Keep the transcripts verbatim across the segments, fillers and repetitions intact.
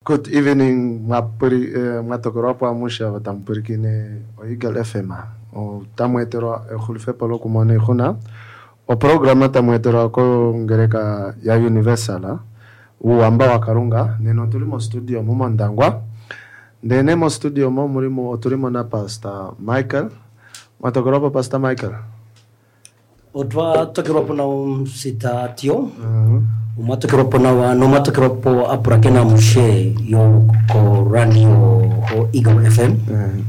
Good evening, mapuri matokoropo amusha vatampurikine o Eagle F M. O tamwetero e khulfe palo kumone khuna. O programa tamwetero ko ngereka ya Universal. U amba wa Karunga neno tulimo studio mo Mandangwa. Ndene mo studio mo murimo tulimo na Pastor Michael. Matokoropo Pastor Michael. Otwa tokoropo na sita tio. Mhm. Umatokropo na wa no matokropo aprakena mushe yo ko radio ho Eagle F M. Mm.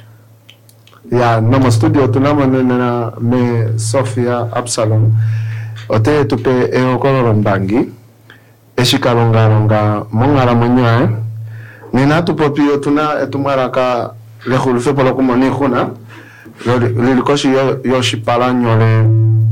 Ya no studio tunamo na me Sofia Absalom. Ote tupe e okoro mbangi. Eshikalonga longa mongara monyoe. Nina tupopio tuna etumaraka le khulfe polo kumoni khuna. Le likoshi yo yoshipala nyole.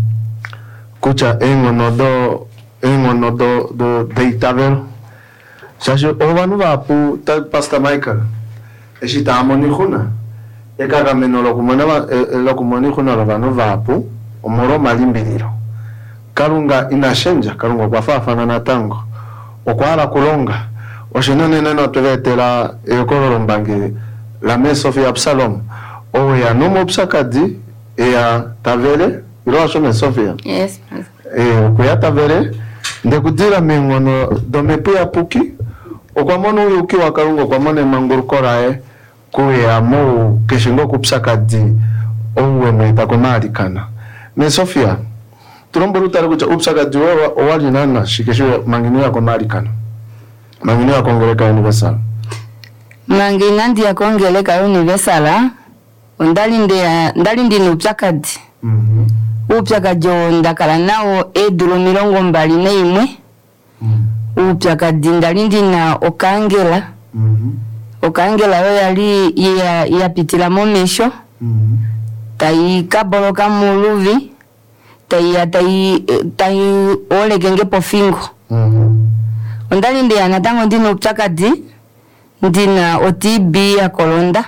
Kucha engo nodo en no do do deitavel sajo ovanu vapu ta Pastor Michael eshita amoni khuna ekaga menolo kumona lo kumoni khuna lo vanu vapu omoro malimbiliro Karunga inashenja Karunga kwa fafana na tango okwala kulonga oshinone neno twevetela ekoro mbange la me Sofia Absalom o ya no mopsakadi e ya tavele ilo shome Sofia. Yes. Eh kuya tavele ndekudira mengono domepe ya puki okwamono yuki wa Karunga kwamone mangurukorae kuya mo keshingo kupsakadi owe mwita komalikana me Sofia tulomburu tare kucha upsakadi wa owali nana shikesho mangino ya komalikana mangino ya kongoleka Universal mangina ndi ya kongeleka Universal ndali ndi ndali ndi upsakadi mhm upyakadi ndakala nawo edulo milongo mbali na imwe mm. upyakadi ndali ndina okangela mm -hmm. okangela yo yali ya yapitila momesho mm -hmm. tai kaboloka muluvi tai tai tai ole genge pofingo mm -hmm. ndali ndi anatango ndino upyakadi ndina O T B ya kolonda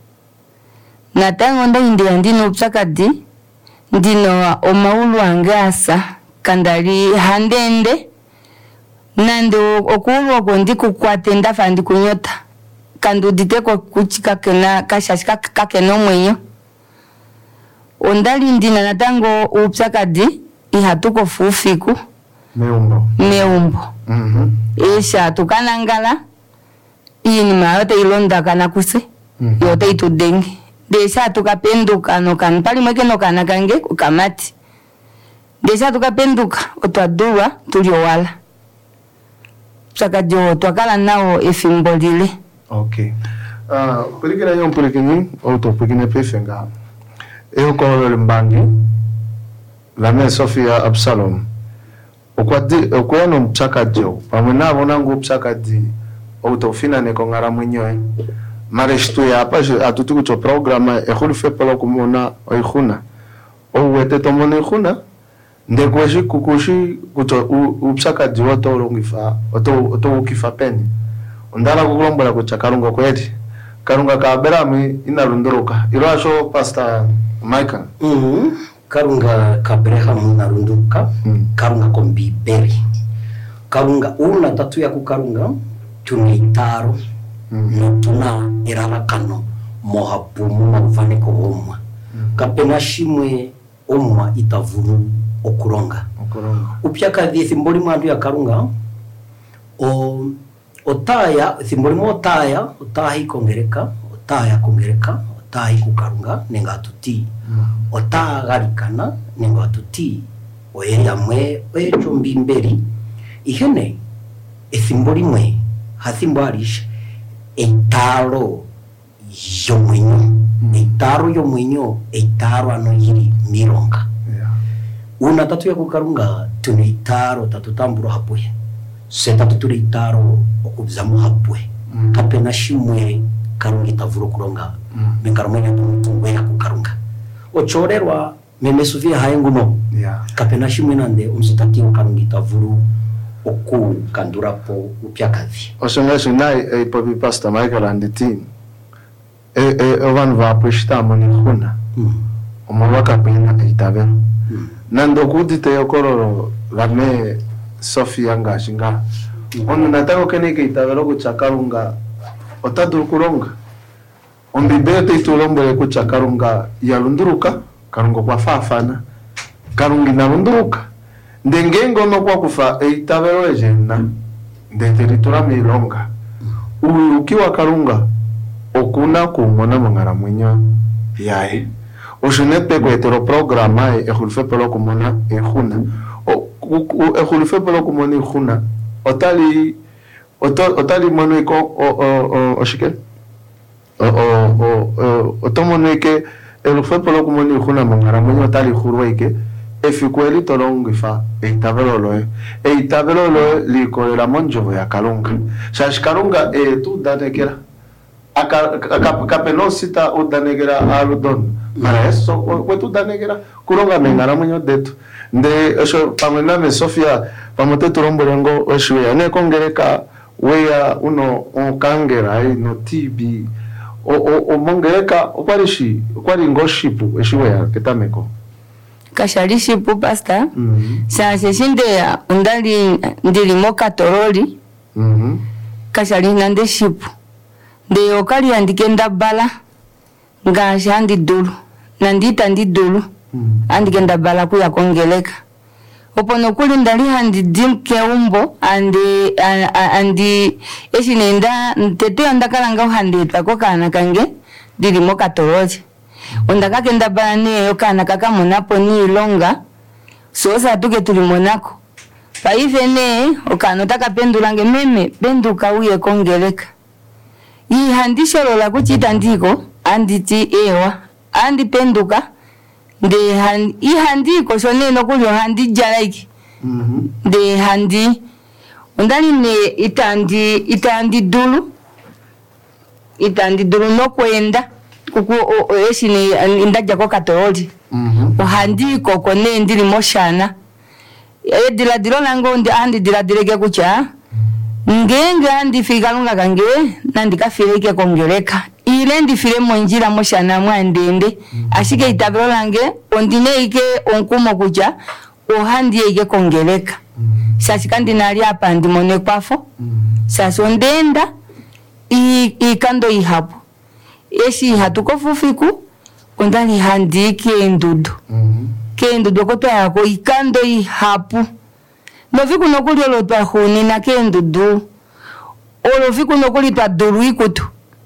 natango ndali ndi ndino upyakadi ndino omaulu angasa kandali handende nando okuwa kondi kukwate ndafa ndi kunyota kandu diteko kuchika kena kashashika kakeno mwenyo ondali ndina natango upsakadi ihatuko fufiku meumbo meumbo mhm mm esha tukanangala ini mayote ilonda kana kuse mm -hmm. yote itudengi desha tukapenduka no kan pali mweke no kana kange ukamati desha tukapenduka otwadua tuliowala sakajo twakala nao efimbolile. Okay ah uh, kulikira yo mpulekini auto pekine pefenga e ko mbangi la me Sofia Absalom okwadi okwano mchakajo pamwe nabo nangu mchakadi auto fina ne kongara mwenyoe mareshtu ya apa atutuku cho programa e khulfe palo kumona oikhuna o wete tomone khuna ndekweshi kukushi kuto upsaka diwoto longifa oto oto ukifa peni ondala kukulombola kucha Karunga kweti Karunga kaberami inarunduruka irasho Pastor Michael mhm Karunga kabreha munarunduruka mm. Karunga kombiberi Karunga una tatu ya ku Karunga tunitaro Mm. no tuna irarakano mohapumu mavaneko omwa mm. kapena shimwe omwa itavuru okuronga okuronga upyakadi thimboli mwandu ya Karunga o otaya thimboli motaya otahi kongereka otaya kongereka otahi ku Karunga nenga tuti mm. otagarikana nenga tuti oyeya mwe echo mbimberi ihene ethimboli mwe hathimbalisha eitaro yomwenyo mm. eitaro yomwenyo eitaro ano yiri mironga yeah. Una tatu ya ku Karunga tuni eitaro tatu tamburo hapuye se tatu turi eitaro okubzamu hapuye mm. kapena shimwe Karunga itavuro kuronga mm. mengaromenya tumuwe ya ku Karunga ochorerwa memesuvia haenguno yeah. Kapena shimwe nande umsitati ku Karunga itavuro oku kandurapo upyakadhi osonga sinai e papi Pastor Michael and the team e e ovan va pushta moni khuna mm. omawaka pena itabe mm. nando kudite yokororo la me Sofia ngashinga onu nataka kene ke itabelo kuchakarunga otaduru kuronga ombibete itulombole kuchakarunga yalunduruka karungo kwa fafana karungi nalunduruka ndengengo no kwa kufa itabelo ejena de territora milonga uyu ukiwa karunga okuna kumona mangara mwenyo yae ojenepe ko etero programa e khulfe pelo kumona e khuna o e khulfe pelo kumona e khuna otali otali mono ko o o o shike o o o tomono ke el khulfe pelo kumona e khuna mangara mwenyo otali khurweke e fikweli tolongifa e tabelo lo e tabelo lo li ko la monjo ya kalunga shash kalunga e tu danekera aka kapenosita udanegera aludon mara eso kwetu danegera kuronga mengara mwenyo detu nde eso pamena me Sofia pamote turombolengo oshwe ne kongereka weya uno onkangera no tibi o o o mongereka okwarishi okwari ngoshipu eshiwe ketameko kashalishipu pasta mm -hmm. Sa shinde undali ndilimo katoroli mhm mm kashali nande shipu de okali andikenda bala nga shandi dulu nandita ndi dulu mm. andikenda bala kuya kongeleka opono kuli ndali handi dimke umbo andi andi eshinenda tete andakala nga handi takokana kange dili moka toroje ondaka kenda bala ne yokana kaka monapo ni longa sosa tuke tulimonako pa ifene okano taka pendulange meme penduka uye kongeleka i handisho lola kuchita ndiko anditi ewa andi penduka de han i handiko soneno kulyo handi jalaiki mhm mm de handi undali ne itandi itandi dulu itandi dulu no kwenda kuku esini indaja ko katoli mhm mm handiko kone ndiri moshana e dila dilo nango ndi andi dila dilege kucha ngenge andi fikalunga kange nandika fileke kongeleka ile ndi file monjira moshana mwandende mm. ashike itabelo lange ondine ike onkumo kuja ohandi ike kongeleka mm. sashikandi nali apa ndi mone kwafo mm. sasondenda i ikando ihapo eshi hatuko fufiku ondali handi ke ndudu mm. ke ndudu koto yako ikando ihapo noviku nokuli olotwa huni na kendudu oloviku nokuli twa dulu ikutu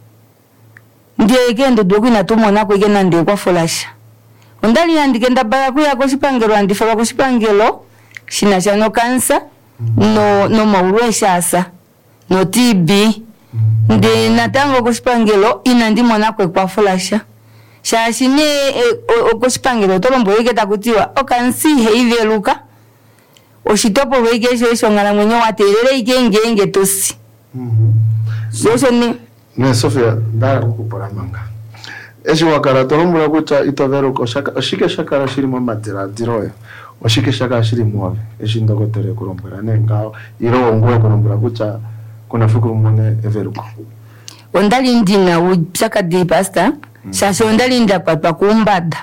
ndiye kendudu kwina tumona kwike nande kwa folasha ondali andikenda bala kuya ko sipangelo andifala ko sipangelo shina chano kansa no no maulwe shasa no T B ndi natango ko sipangelo inandi mona kwe kwa folasha shashine ko sipangelo tolombo yike takutiwa okansi heiveluka oshitopo wegesho shongala mwenyo waterere igengenge tosi mhm soso ni ne Sofia dara kukupora manga eshi wakara tolombula kucha itovero ko shaka oshike shakara shiri mu matira diroyo oshike shaka shiri muave eshi ndogotere kurombera nenga iro ngwe kurombera kucha kuna fikuru mone everuko ondali ndina uchaka di pasta mm. Sasa ondali nda papa kumbada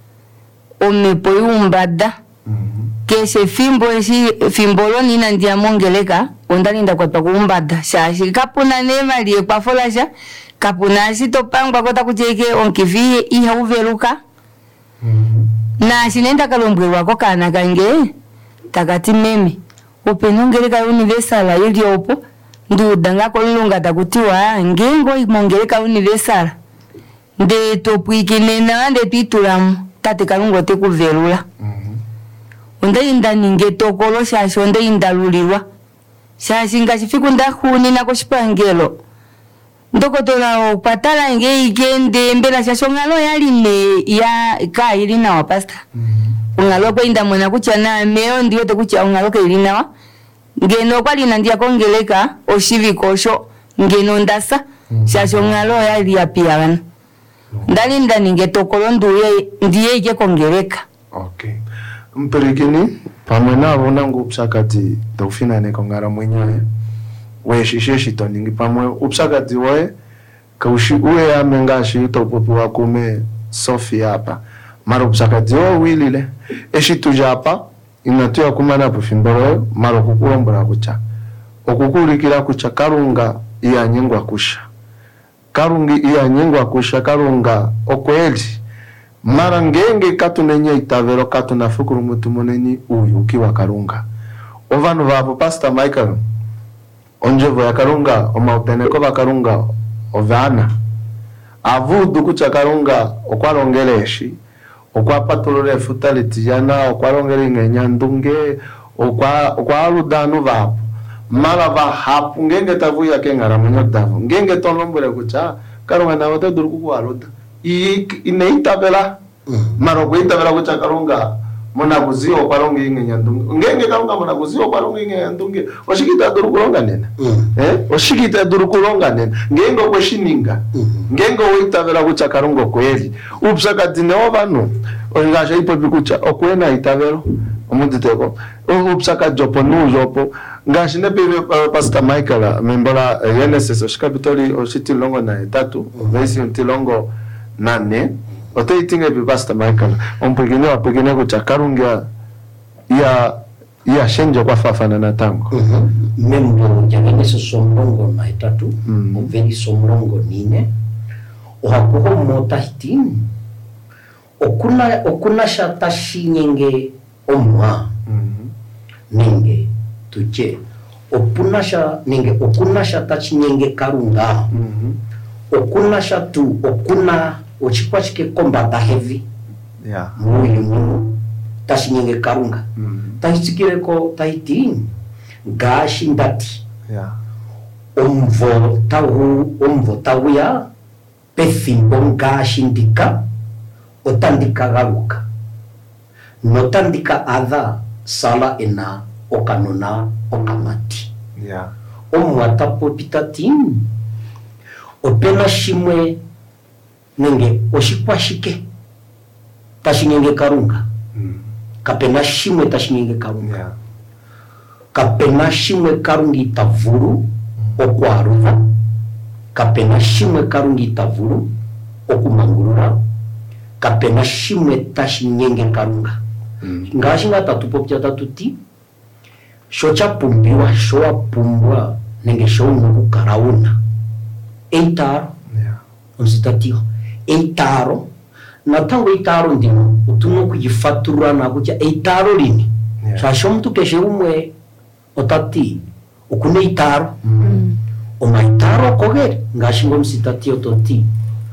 omepo yumbada mhm kese fimbo esi fimbolo nina ndia mongeleka ondalinda kwa pakumbada shashi kapuna nema liye kwa folasha kapuna sito pangwa kota kucheke onkivi iha uveluka mm -hmm. Na sinenda kalombwe wako kana kange takati meme openongeleka universala ili opo ndu danga kolunga takutiwa ngengo imongeleka universala nde topwikinena nde pitulamu tate kalungo tekuvelula mm -hmm. Onde inda ninge tokolo shashi onde inda luliwa shashi ngachifiku ndahuni na koshipangelo ndoko tola opatala nge igende mbela shasho ngalo yali ne ya ka ilina wa pasta mm -hmm. Ungalo kwa inda mwana kucha na meo ndiyo te kucha ungalo ka ilina wa ngeno kwa lina ndia kongeleka oshivi kosho ngeno ndasa mm -hmm. Shasho ngalo yali ya piyagana mm -hmm. Ndali nda ninge tokolo nduye ndiye ike kongeleka okay. Mperikini pamwena abonango upsakati tofina ne kongara mwenyae we shisheshi toningi pamwe upsakati we kaushi uwe ya mengashi topopu wakume Sofia hapa maro upsakati o wilile eshi tujapa inatuya kumana pufimbero maro kukulombora kucha okukulikira kucha karunga iyanyengwa kusha karungi iyanyengwa kusha karunga okweli mara ngenge katunenye itavero katunafukuru mutu muneni uyu ukiwa karunga ovanu vapo Pastor Michael onjevo ya karunga omauteneko va karunga ovana avudu kucha karunga okwalongeleshi okwapatulule futalitiyana okwalongele ingenya ndunge okwa okwaludanu vapo mara va hapu ngenge tavuya kengara munyo davu ngenge tonombole kucha karunga na wote duru kuwaluda i ineitavela mara kuitavela kucha karunga mona kuzio kwalonga ingenya ndunge ngenge karunga mona kuzio kwalonga ingenya ndunge oshikita duru kulonga nena mm. eh oshikita duru kulonga nena ngenge kweshininga mm. ngenge uitavela kucha karunga kweli upsaka dinewa vanu ongasha ipo bikucha okwena itavelo omuntu teko upsaka jopo nujopo ngashi ne bebe uh, Pastor Michael membola uh, Genesis oshikapitoli oshitilongo na etatu vesi untilongo nane ote itinge bi Pastor Michael ompegene wapegene kucha karunga ya ya shenjo kwa fafana na tango mhm membo ya Genesis somrongo na etatu mm. overi somrongo nine ohakuho mota hitini okuna okuna shata shinyenge omwa mm-hmm. nenge tuje opunasha nenge okuna shata chinyenge karunga mm-hmm. okuna shatu okuna ochipachike kombata heavy yeah muyu mu tashinyenge karunga mm-hmm. tahitikire ko tahiti gashi ndati yeah omvo tawu omvo tawuya pefimbo gashi ndika otandika garuka notandika adha sala ena okanona okamati yeah omwata popitatin opena shimwe nenge oshikwashike tashinyenge karunga mm. kapena shimwe tashinyenge karunga yeah kapena shimwe karungi tavuru mm. okwaruva kapena shimwe karungi tavuru okumangurura kapena shimwe tashinyenge karunga mm. ngashi ngata tupopya tatuti shocha pumbiwa showa pumbwa nenge showa nuku karauna eitaro yeah onsitatio eitaro natango eitaro ndino utuno kujifatura na kuja eitaro lini yeah. Shasho mtu keshe umwe otati ukune eitaro mm. Oma eitaro koge ngashi ngo msitatio toti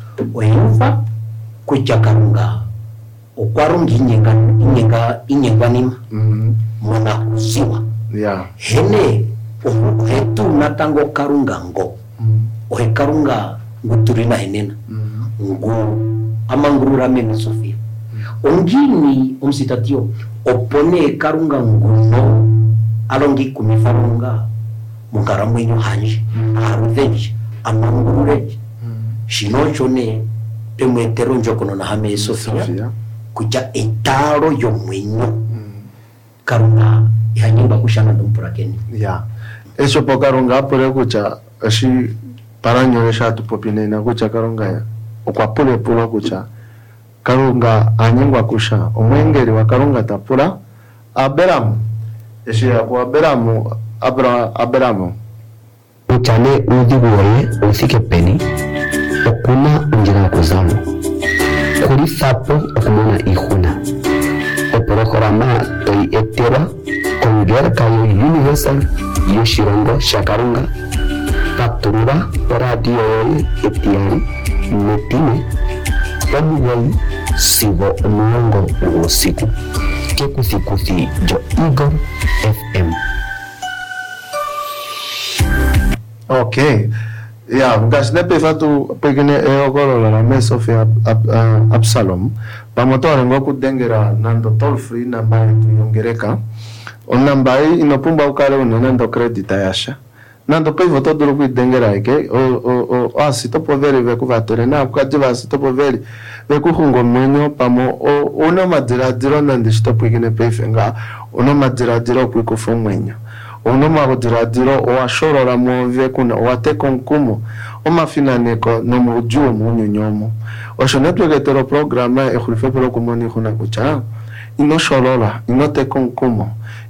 oyuva kuja karunga okwarungi inyenga inyenga inyenga nima mm. mona kuziwa yeah hene ohetu natango karunga ngo mm. ohe karunga nguturina henena mm. ngu amangurura meme Sofia mm. ongini omsitatio opone karunga nguno alongi kumifarunga mungara mwenyo hanje mm. arudenji amangurure mm. shinocho ne temwetero njokono na hame Sofia, Sofia. Kuja etaro yo mwenyo mm. karunga ihanyimba kushana ndompurakeni yeah eso pokarunga apore kucha ashi paranyoresha tupopine na kucha karunga ya okwapule pula kucha karunga anyengwa kusha omwengeri wa karunga tapula aberamu eshi ya kwa aberamu abra aberamu uchane udiguye ufike peni okuna unjira kuzamu kuri sapo okumona ihuna oporokorama toi etera kongera kayo universal yoshirongo shakarunga paturura radio etiari metine omuwei sigo omuongo usiku kekuthikuthi jo Igor F M. Okay yeah ngasnepe fatu pegene eogoro la mesa of Absalom pamotore ngoku dengera nando toll free namba tuyongereka on namba inopumba ukale unendo credit ayasha nando pe voto duro ku dengera ike o o o asito poveri veku vatore na kwati vasito poveri veku hungo mwenyo pamo o una madira diro nandi stop pegene pe fenga una madira diro ku ko fomwenyo ono magodira diro o ashorora mo vekuna o atekonkumo o mafinaneko no mujuo munyonyomo o shonetwe getero programa e khulfe pero komoni khuna kucha ino shorora ino tekonkumo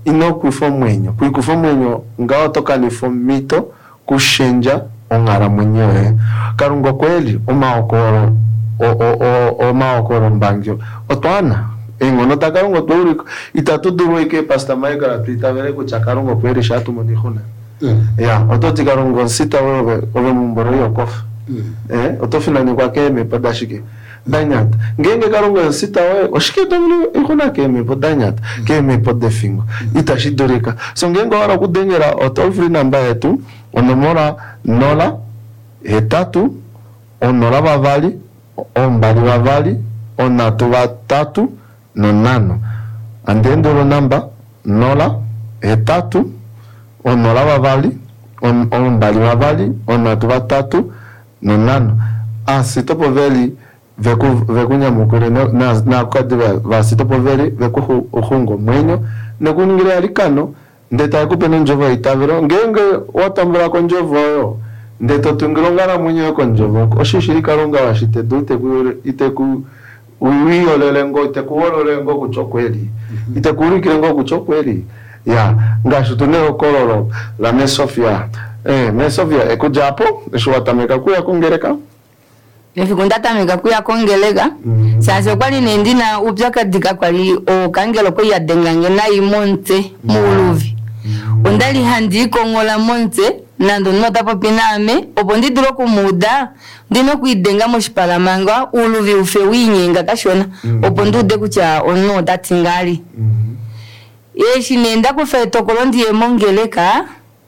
ino kuifo mwenyo kuifo mwenyo ngao toka nifo mito kushenja ongara mwenyewe karungo kweli umaokoro o o o o maokoro mbangyo otwana engo no takarungo turi itatu duro ke pasta mai gratuita vere ku chakarungo kweli shatu monihuna mm. ya ototi karungo sita wewe wewe mumboro yokof mm. eh otofina ni kwa keme padashike danyat ngenge karungo sita wewe oshike domlu ikuna keme podanyat mm. keme podefingo mm. itashidoreka so ngengo ara kudengera otofri namba yetu onomora nola etatu onola bavali ombali bavali onatu batatu nonano andendolo namba nola etatu onola bavali on ombali bavali onatu batatu nonano asitopo veli veku vekunya mukure na na kwadi vasitopo veli veku uhungo mwenyo nekungira alikano ndeta kupena njovo itavero ngenge watambura ko njovo yo ndeto tungilongana mwenye ko njovo oshishirika longa washite dute ku iteku uwiyo lelengo iteku wololengo kuchokweli iteku rikilengo kuchokweli ya ngasho tuneo kololo la mesofia eh mesofia ekujapo eshuwatameka kuya kungereka Nefikundatameka kuya kongeleka mm -hmm. Sasa kwali nendina upyaka dika kwali o kangelo ko yadengange na imonte muluvi mm -hmm. Ondali handi kongola monte nando nota papiname opondi duro kumuda ndino kuidenga moshpalamanga uluvi ufe winyenga kashona mm -hmm. Opondu de kucha onno datingali mm -hmm. Yeshi nenda kufeto kolondi emongeleka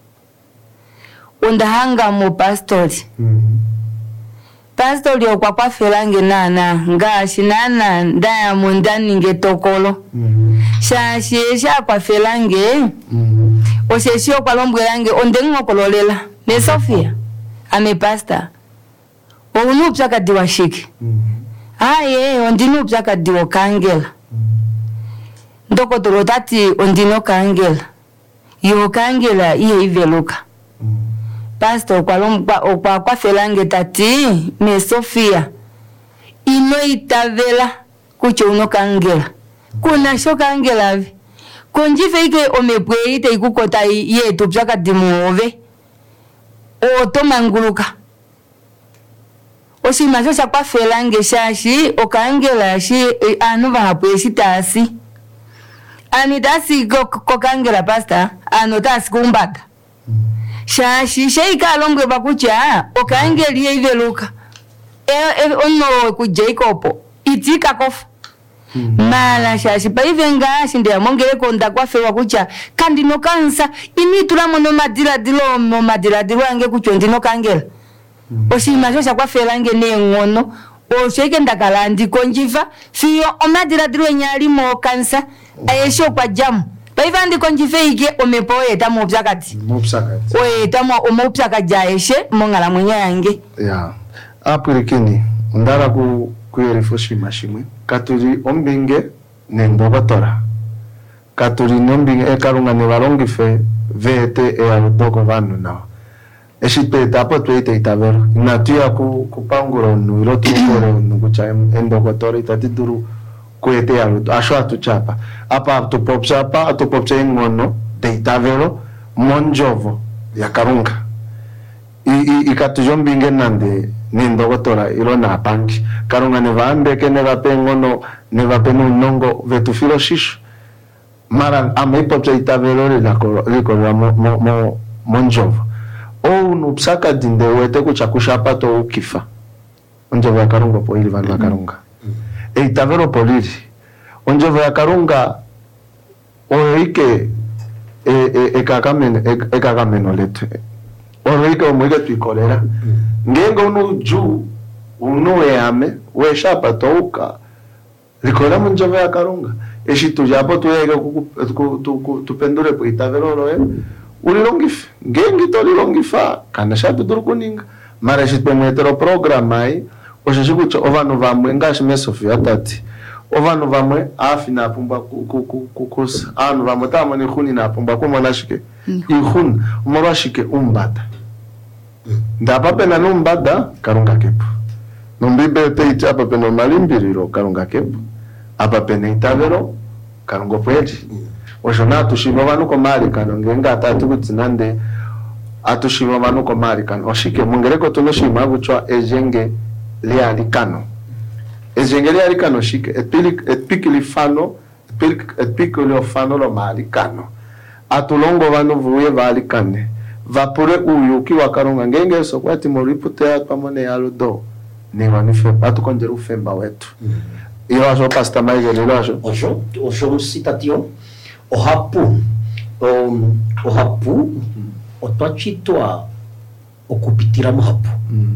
ondahanga mo pastori mm -hmm. Pastori okwa kwa felange nana nga shinana ndaya mundani ngetokolo mm -hmm. Shashi sha kwa felange mm -hmm. Osheshi okwa lombwelange ondengo kololela ne Sofia ame pastor onu psaka diwa shiki mm -hmm. Aye ondinu psaka diwa kangela mm -hmm. Ndoko torotati ondino kangela yo kangela iye iveluka mm -hmm. Pastor kwa lomba okwa kwa felange tati me Sofia ino itavela kucho uno kangela kuna shoka angela vi konjife ike omepwe ite ikukota yetu psaka dimuove o tomanguluka oshima shosha kwa felange shashi okangela shi anu vahapwe shitasi anitasi kokangela pastor anotasi kumbata shashi sheika longwe bakucha okangeli iveluka e, e onno ku Jacob itika kof mm -hmm. Mala shashi paivenga shinde mongere konda kwa fewa kucha kandi no kansa ini tulamo no madira dilo no madira dilo ange kucho ndino kangela mm -hmm. Oshima shosha kwa felange ne ngono o sheke ndakalandi konjiva fiyo o madira dilo nyali mo kansa oh. Ayesho kwa jamu Baivandi konjifeike omepoe tamo upsakati. Mupsakati. Oe tamo omupsaka jaeshe mongala mwenye yange. Ya. Apurikini ndara ku kuyerifoshi mashimwe. Katuri ombinge nendobatora. Katuri nombinge ekarunga ne barongife vete e aludoko vanu na. Eshite tapo tuite itavero. Natia ku kupanguro nu ilotu kore nu kucha endogotori tatiduru kuete alu asho atuchapa apa atupopchapa atupopcha ingono deitavero monjovo ya karunga i i ikatujombinge nande nindogotora ilona apangi karunga ne vambe ke ne vapengono ne vapenu nongo vetufilo shisho mara amepopcha itavero la liko la mo, mo, mo monjovo o unupsaka dinde wete kuchakushapa to ukifa onjovo ya karunga po ili vanu karunga e itavero poliri onjovo ya karunga oike e e e kakamene e kakameno letu oike omwike tuikolera ngengo unu ju unu eame we shapa touka likora monjovo ya karunga eshitu japo tuege tupendure po itavero roe ulilongifa ngengi tolilongifa kana shapi turukuninga mara shitu mwetero programai oshishikucho ovanu vamwe ngashi mesofia tati ovanu vamwe afi na pumba kukusa anu vamwe tamo ni khuni na pumba kwa mwanashike ikhun umorashike umbata ndapa pena numbada karunga kepo numbibe peite apa pena malimbiriro karunga kepo apa pena itavero karungo pweji oshona tushiva vanuko mali kano ngenga atatu kutsinande atushiva vanuko mali kano oshike mungereko tunoshima kuchwa ejenge liali kano ejenge liali kano shike etpikili fano etpikili fano lo mali kano atulongo vanu vuye vali kane vapure uyu kiwa karonga ngenge so kwati moripute pamone yaludo ni wanife atukonjera ufemba wetu iyo aso pasta maige lilo aso ojo ojo citation o hapu um, o hapu o twachitwa okupitira mu hapu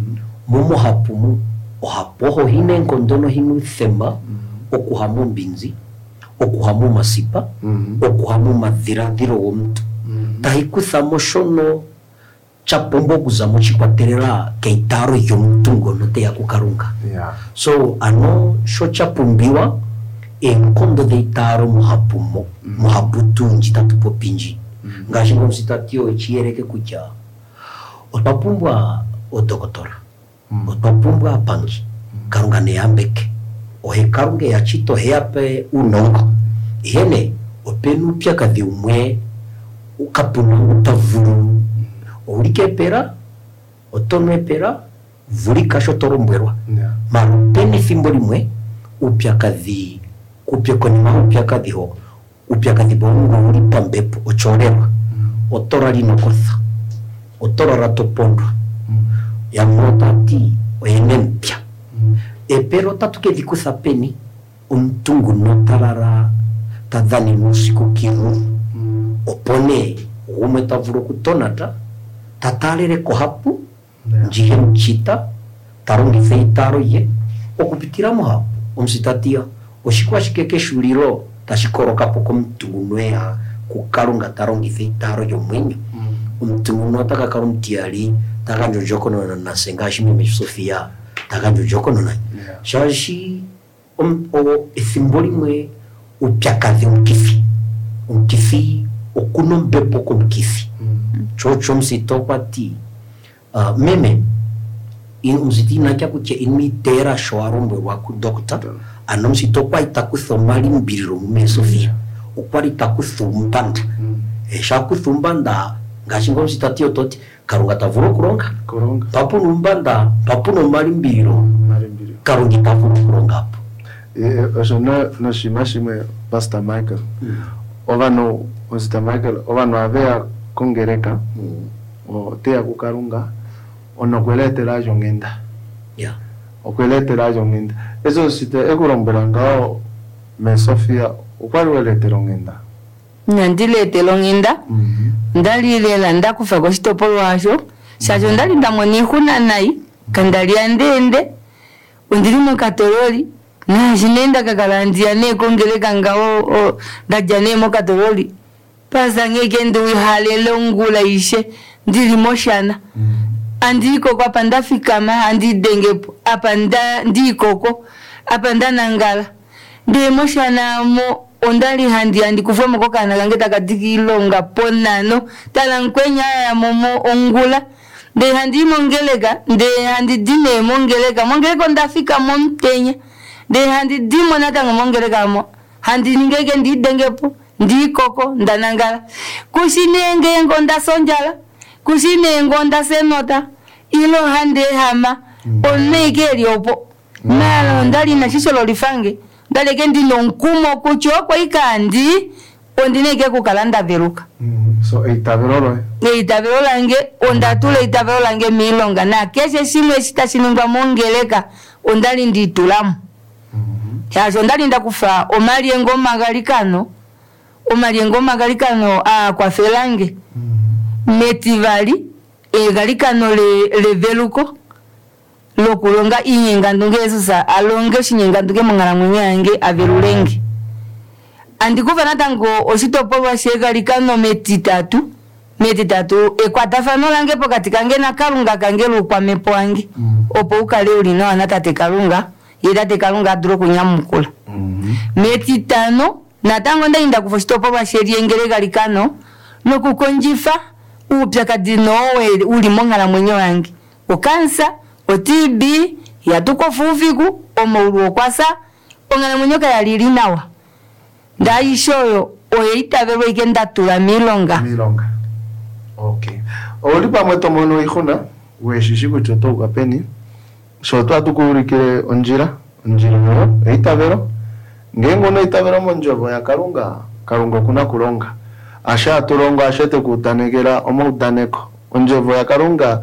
mu hapu mu o hapu ho hine nkondono hinu themba okuhamu mbinzi okuhamu masipa okuhamu madhiradhiro w'omuntu tahikuthamo shono chapomboguza chikwaterera keitaro y'omutungo note yakukarunga yeah. So ano sho chapumbiwa enkondo deitaro muhapumo mm. muhabutunji tatupo pinji mm. ngashingo msitatio chiereke kuja otapumbwa odokotora mm. otapumbwa apangi mm. karunga neambeke ohe karunge ya chito heape unongo ihene openu pia kadhi umwe ukapuna utavuru Urike pera, otonwe pera, vurika shotorombwerwa. Yeah. Marupeni fimbo limwe, upya kadhi, upya konima upya kadhi ho, upya kadhi bongo uri pambepo, ochorerwa, mm. otora linokotha, otora ratopondwa, mm. ya motati, oyene mpya. Mm. E pero tatuke vikutha peni, umtungu notarara, tadhani musiku kiru, mm. opone, umetavuro kutonata, tatalere ko hapu yeah. njihe mchita tarongi feitaro ye okupitira mo hapu omsitatia oshikwa shikeke shuliro tashikoroka poko mtungunwea kukarunga tarongi feitaro yo mwenyo mm. umtungunwa taka karumtiali taka njojoko no na sengashi mimi Sofia taka njojoko no na yeah. shashi um, o ethimboli mwe upyakazi umkifi umkifi okuno mbepo kumkifi chocho msito kwati uh, meme in umsiti na kya kuche inmi tera shwarombe waku dokta ano msito kwa itakuthomali mbiriro mume Sofia ukwari itakuthumbandaa mm. e shakuthumbandaa ngashingo msitatio toti karunga tavuro kuronga kuronga papu numbanda papu no mali mbiriro karungi tavuro kuronga hapo e oso no no shimashime Pastor Michael mm. ovano Pastor Michael ovano avea kongereka mm. o tea kukarunga onokweletera jongenda yeah okweletera jongenda eso site ekuromberanga o me Sofia ukwari weletera ngenda nyandiletera ngenda mhm ndalilela ndakufa ko stopolo washo shajo ndali ndamoni huna nai kandalia ndende undiri mu katoroli na jinenda kakalandia ne kongereka ngao ndajane mo katoroli pasa ngeke ndu halelo ngula ishe ndiri moshana mm. andiko kwa panda fikama andi dengepo apanda ndikoko apanda nangala ndi moshana mo ondali handi andi kuvoma ko kana ngeta kadikilo ngaponano tala nkwenya ya momo ongula ndi handi mongeleka ndi handi dine mongeleka mongeleko ndafika montenya ndi handi dimo natanga mongeleka mo handi ngeke ndi dengepo ndi koko ndanangala kushinenge ngonda sonjala kushinenge nda senota ilo hande hama mm. oneke lyopo mm. nalo ndali na chisolo lifange ndaleke ndino nkumo kucho kwa ikandi ondineke kukalanda veruka mm. so itaverolo e itaverola nge ondatule itaverola nge milonga na keshe shimwe shitashiningwa mongeleka ondali nditulamu mm -hmm. yacho ndali ndakufa omali engoma galikano omaliengo magalikano a kwa felange mm. metivali e galikano le leveluko lokulonga inyenga ndunge susa alonge shinyenga ndunge mangala mwenyange averulenge andikuva natango ositopolwa shegalikano metitatu metitatu e kwatafano lange pokati kange na kalunga kange lukwa mepo wange mm. opo ukale ulino anatate kalunga yetate kalunga aduro kunyamukula mm -hmm. metitano natango ndainda kufa stopo ba sheria ngerega likano no kukonjifa upya kadino we uli mongala mwenye wangi okansa otibi yatuko fufiku omo uruo kwasa ongala mwenye ka yalilinawa ndaishoyo oyeita vero igenda tula milonga milonga. Okay. Oli pamwe tomono ihuna weshishi kuchoto ukapeni so twatukuurikire onjira onjira yo eitavero ngengo no itavero monjovo ya Karunga Karunga kuna kulonga asha tulongo ashete kutanegera omudaneko onjovo ya Karunga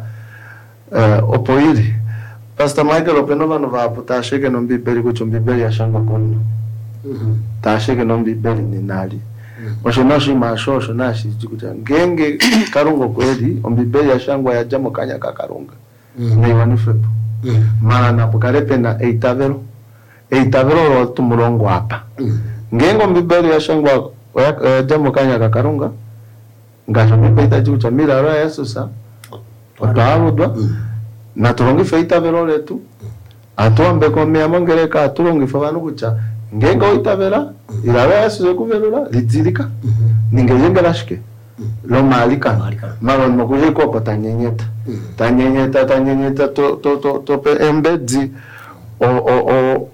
uh, opoiri Pastor Michael openo vano vaputa asheke no mbibeli kucho mbibeli ya shanga kono mm-hmm. ta asheke no mbibeli ni nali osho nashi masho osho nashi chikuta ngenge Karunga kweli ombibeli ya shangwa ya jamo kanya ka Karunga mm-hmm. ne wanifepo mm. Mara na pukarepe na eitavero eitavero ro tumurongo hapa mm. Ngengo mbibeli ya shangwa ya jamo kanya ka Karunga ngasho mbibeli chucha mira ra Yesusa otawudwa mm. Na turongi feitavero letu mm. Atuambe ko me amongereka aturongi fabanu kucha ngengo itavera mm. Ila ra Yesusa kuvelula lidzilika mm -hmm. Ningejenga lashike mm. Lo malika maro nokuje ko patanyenyeta mm. Tanyenyeta tanyenyeta to to to to pe embedzi o o o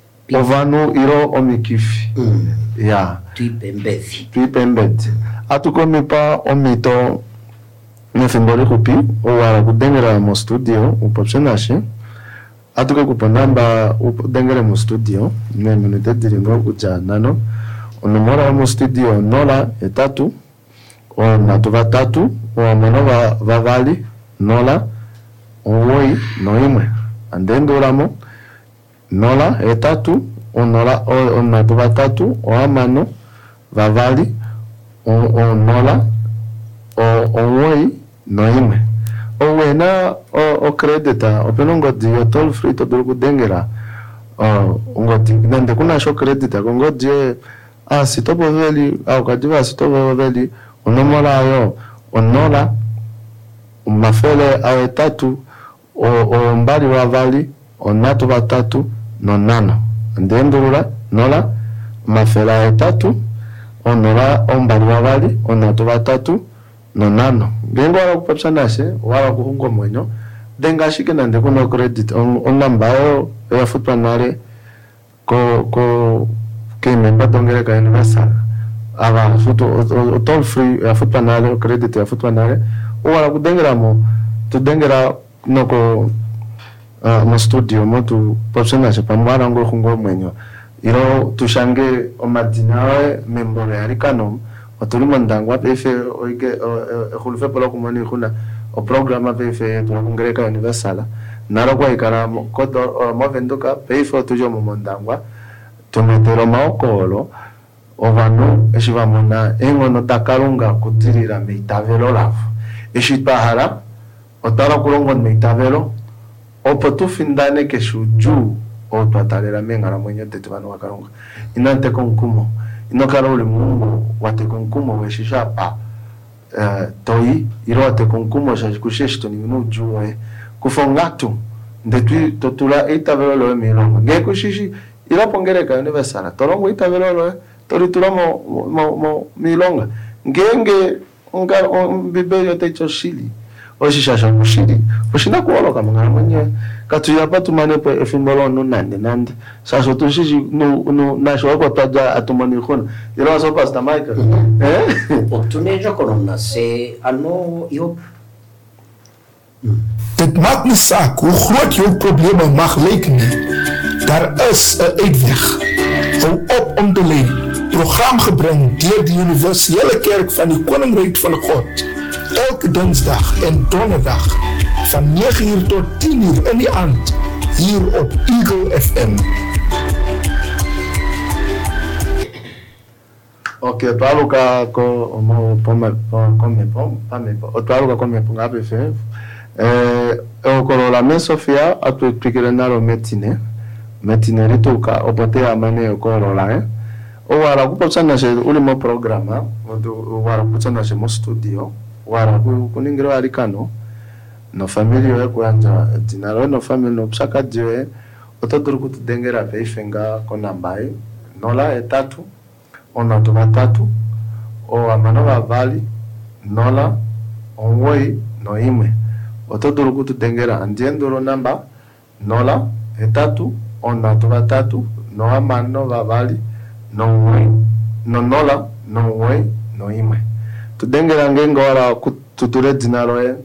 ovanu iro omikifi mm. Ya tuipe embedzi tuipe embedzi atukomipa omito nefembori kupi o wala kudengera mo studio upopshenashe atuko kuponamba udengere mo studio ne minute diringo kuja nano onomora mo studio nola etatu o natuva tatu o manova vavali nola owoi noimwe andenduramo nola etatu o nola o natuva tatu o amano vavali o, o nola o owoi noimwe o wena o, o credita openo ngodi yo toll free to duru kudengera o ngodi nende kuna sho credita ngodi ah sitopo veli au kadiva sitopo veli onomora yo onola mafele awe tatu o, o mbali wa vali onatu batatu nonano ndendurula nola mafele awe tatu onola ombali wa vali onatu batatu nonano ngengo wala kupapsa nase wala kuhungo mwenyo denga shike nande kuno credit on, on nambayo ya futpanare ko ko ke memba dongere ka universal aba futu o toll free ya futpanare o credit ya futpanare o wala kudengera mo tu dengera noko uh, mo studio mo tu papsa nase pamwara ngo hungo mwenyo iro tushange o madinawe membore arikano otulimo ndangwa pefe oige khulufe polo kumani khuna o programa pefe tunakongereka universal naro kwa ikara kodo mo venduka pefe tujo mo ndangwa tumetero maokolo ovano eshivamona engono takarunga kutirira meitavelo lafu eshipahara otara kulongo meitavelo opotu findane keshuju o twatalera mengara mwenyo tetubano wakarunga inante konkumo inokara uli mungu wate konkumo weshisha pa uh, toi iro wate konkumo shakusheshi ni minu juwe kufongatu ndetui totula itavelo loe milongo ngeko shishi ira pongereka universala tolongo itavelo loe tolitula mo, mo, mo milonga ngenge unga bibeyo techo shili oshisha kushili oshina kuoloka mangana mwenye katuya patu manepo efimbolo no nande nande saso tushishi no no nasho wako taja atumani khona ira so Pastor Michael eh otunejo kolonna se ano yo dit maakt niet saak hoe groot jouw problemen mag lijken nie. Daar is een uitweg. Hou op om te lijden. Programma gebring deur die universele kerk van die Koninkrijk van God. Elke dinsdag en donderdag van negen uur tot tien uur in die aand hier op Eagle F M. Ok, twaluka ko mo pome come pom pame po. Twaluka come pom A P F. Eh, okolo la men Sofia atu expliquer naro metine. Metine rituka opote amane okolo la eh. O wara kupotana se ulimo programa, o wara kupotana se mo studio. Wara kuningiro alikano no familia ya kwanza dinaro no family no psaka diwe otoduru kutudengera beifenga konambai nola etatu ona to batatu o amano bavali nola onwoi no imwe otoduru kutudengera andiendoro namba nola etatu ona to batatu no amano bavali no onwoi no nola no we no imwe tudengera ngengo wala tutule dinaloe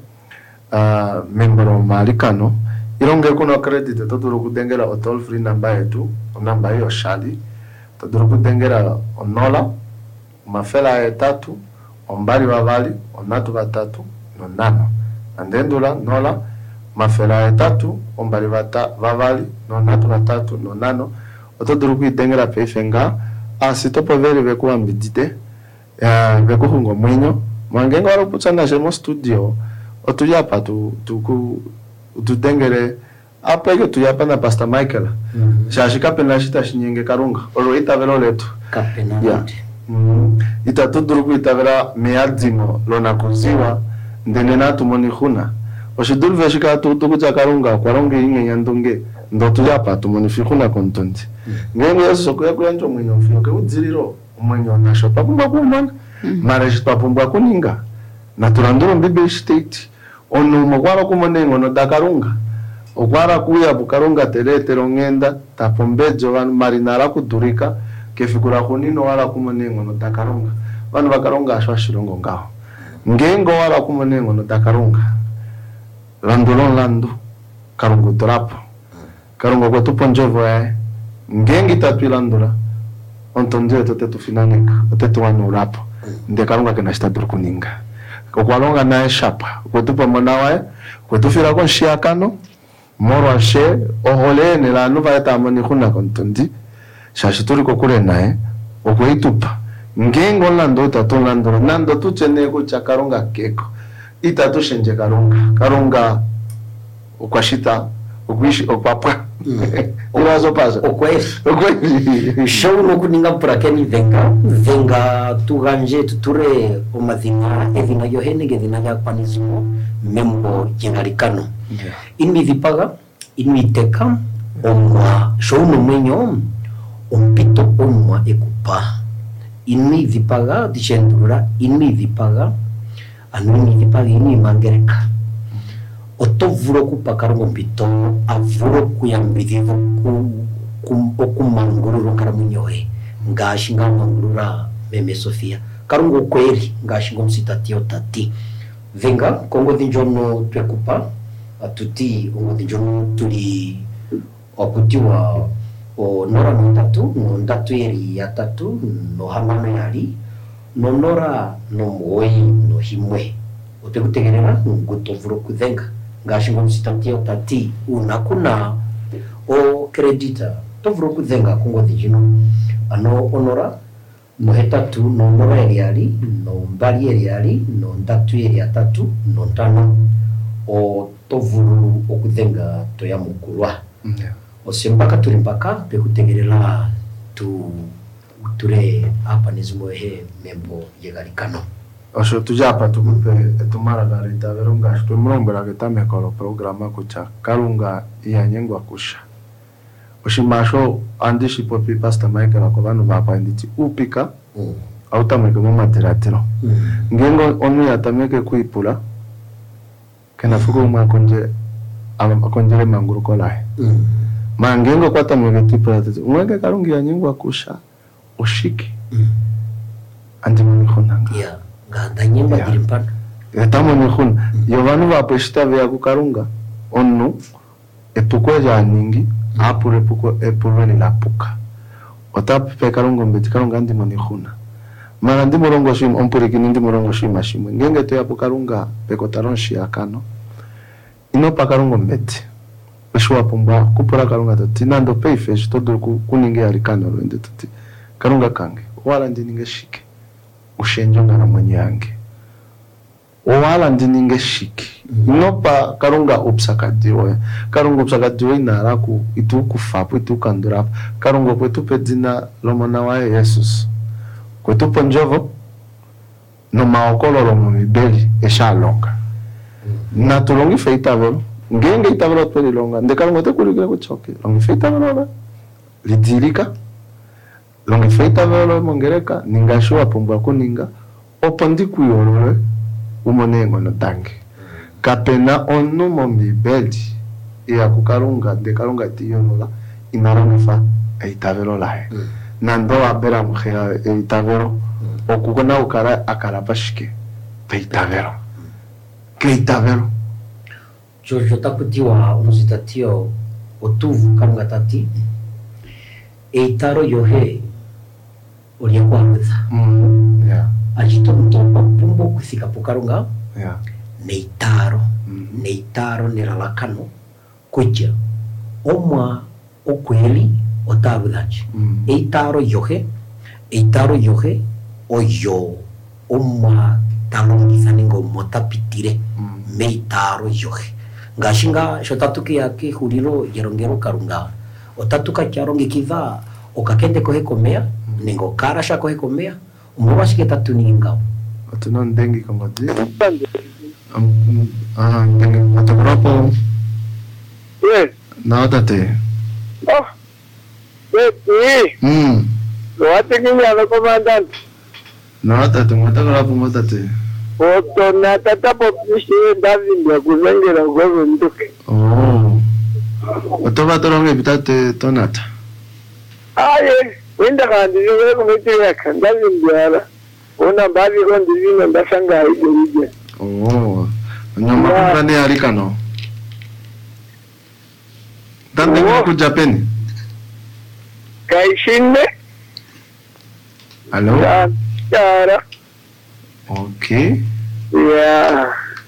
uh, membro malikano ironge kuno credit toduru kudengera o toll free number yetu namba hiyo shali toduru kudengera onola mafela etatu ombali wavali onatu batatu no nano andendula nola mafela etatu ombali vata vavali no natu batatu no nano otoduru kuidengera pefenga asitopo veri vekuwa mbidite ya vekuhungo mwenyo mwangenga wala putsana jemo studio otuyapa tu tuku tudengere apa yo tuyapa na Pastor Michael mm -hmm. shashika pena shita shinyenge karunga oro itavero letu kapena yeah. mm -hmm. itatuduru kuitavera meadzino lona kuziwa ndene natu monihuna oshiduru veshika tu tukuja karunga kwaronge inge yandonge ndo tuyapa tu monifihuna kontonti mm -hmm. ngenge yesu sokuya kuyanjo mwenyo mfio ke udziriro mwenyo nasho papumba kumana mm -hmm. mara shita papumba kuninga naturanduro mbibe state ono mokwara kumonengo no dakarunga okwara kuya bukarunga teletero ngenda tapombejo van marinara kudurika kefikura kunino wala kumonengo no dakarunga vanu vakarunga ashwa shirongo ngao ngengo wala kumonengo no dakarunga landulon landu karungu drapo karungo kwa tuponjovo ya ngengi tatwilandura ontondio totetu finaneka otetu wanu urapo nde karunga kena shitaduru kuninga kokwalonga nae shapa kwetupa mwanawae kwetufira kon shiakano moro ashe ohole nela nuva eta amani kuna kontondi shashituri kokule nae okweitupa ngengo lando tatu lando nando tuchene kucha karunga keko itatu shenje karunga karunga okwashita okwishi okwapa urazo pasa okweshi okweshi show no kuninga purakeni venga venga tuganje tuture omadhina edhina yohene gedhina ya kwanismo membo jengalikano yeah. Inmi vipaga inmi teka omwa show no menyo ompito omwa ekupa inmi vipaga dichendura inmi vipaga anumi vipaga inmi mangereka otovuro kupakarongo mpito avuro kuyambidhivo ku okumangururo karamunyoe ngashinga mangurura meme Sofia karungo kweri ngashinga msitatio tati venga kongo dinjono twekupa atuti kongo dinjono tuli okutiwa o nora no tatu no ndatu yeri ya tatu no hamano yali no nora no moi no himwe otekutegerera ngutovuro kuvenga ngashingo msitatio tati unakuna o kredita tovuro kuzenga kungo dijino ano onora no hetatu no nora eriali no mbali eriali no ndatu eri atatu no ntano o tovuro okuzenga toyamukulwa yeah. Osimbaka turi mpaka pekutegerera tu ture apa nizimo he membo yegalikano osho tujapa tukupe etumara garita verunga tumrombera getame kolo programa kucha karunga iyanyengwa kusha oshimasho andishi popi Pastor Michael akobanu bapa nditi upika mm. autameke mu materatero mm. ngengo onu yatameke kuipula kana fuko mu akonje akonjere manguru kolae mm. mangengo kwatameke tipula tete umweke karunga iyanyengwa kusha oshiki mm. andimoni khonanga yeah. Ganda nyemba yeah. Dirimpana yatamo ni khuna mm. yovanu vapeshita vya kukarunga onu epukwe ya ningi mm. apure epukwe epure ni lapuka otapu pe karungo mbeti karunga ndimo ni khuna mara ndimo rongo shim ompure kini ndimo rongo shima shimwe ngenge to ya pukarunga peko taronshi akano ino pa karungo mbeti eshwa pumba kupura karunga toti nando pe ifesh todo kuninge alikano rwende toti karunga kange wala ndininge shike ushenjo ngana mwenye yange owala ndininge shiki mm. Inopa karunga upsakadiwe karunga upsakadiwe inaraku itu kufapu itu kandurapu karunga kwetu pedina lomona wa Yesus kwetu ponjovo no maokolo lomo mibeli esha longa mm. Na tulongi feita volo ngenge itavolo peli longa nde karunga te kulikile kuchoke longi feita volo lidirika longi feita velo mongereka ningashuwa pumbwa kuninga opondi kuyolole umonengo no tangi kapena onu mombibeli iya kukarunga de karunga tiyolola inaronfa eitavelo lae mm. nando abera mukhea itavero okukona ukara akarapashike peitavero keitavero Jojo takutiwa unuzitatio otuvu karunga tati eitaro yohe oliyekwa rweza mm yeah ajito mtopa pumbo kusika pukarunga yeah neitaro mm. neitaro neralakano kuja omwa okweli otabudachi mm. eitaro yohe eitaro yohe oyo omwa talongisaningo motapitire mm. meitaro yohe ngashinga shotatuki yake huriro yerongero karunga otatuka charongi kiva okakende kohe komea mm. ningo karasha kohe komea umubashike tatu ninga Atuna ndengi kongodi um ah ndengi atakrapo Yes. naotate Oh. Beti. mm Loate kinya lo comandante. naotate matakrapo matate Oto na tata popisi David ya kuzengera gogo nduke. oh otoba toronge bitate tonata Aye, wenda kandi yo ko metira kan David ya. Ona bali ko ndivina ndasanga ije. oh nyama kani alikano tande Oh. ku Japani Kaishinde. allo Ya. Yara. okay Ya.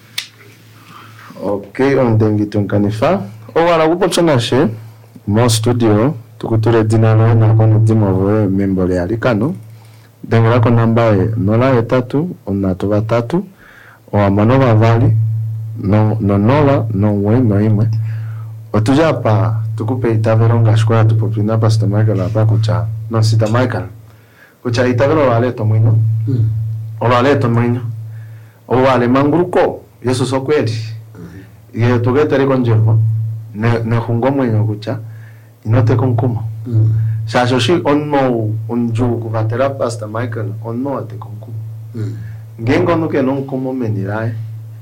okay on dengi tunkanifa o wala kupochana she mo studio tukutule dina no na kono dimo we member ya alikano dengira ko namba e nola etatu onato batatu o amano bavali no no nola no we no imwe otuja pa tukupe itavero ngashkwa tupopina pastor Michael apa kucha no sita Michael kucha itavero wale tomwino mm. o wale tomwino o wale manguruko yesu so kweli mm. ye tugetere con Jehova ne ne jungo mwenyo kucha inote con kuma mm. Sasho shi onno onju kuvatera pastor Michael onno ate con kuma mm. ngengo no ke non como menirae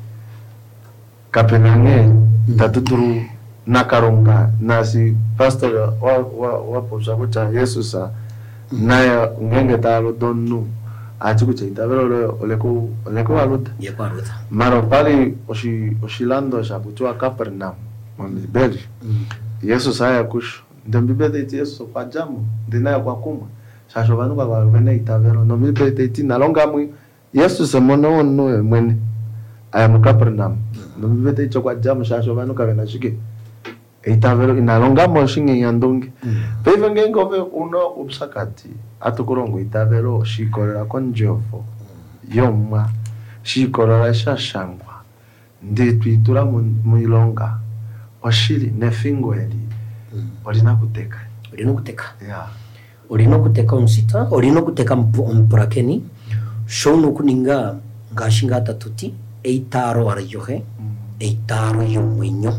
kapenange Mm. tatuturu nakaronga nasi pastor wa wa wa posa kucha yesu sa naya ngenge talo donu ati kucha itabero oleko oleko aluta yekwa rweza maro pali oshi oshilando shabutua Capernaum mwambibeli mm. yesu saya kusho ndembibete iti yesu kwa jamu ndinaya kwa kuma shasho vanu kwa vene itavero no mbibete iti nalonga mwi yesu se mono ono mwene aya mu Capernaum no mbibete iti kwa jamu shasho vanu kwa vena shike itavero inalonga mo shinge yandonge mm. peve ngengove uno upsakati atukurongo itavero shikorera kon Jehova yomwa shikorera shashangwa ndetwitura muilonga oshiri nefingo eli mm. olina kuteka olino kuteka yeah olino kuteka onsita olino kuteka mpurakeni shono kuninga ngashinga tatuti eitaro arayohe mm. eitaro yomwenyo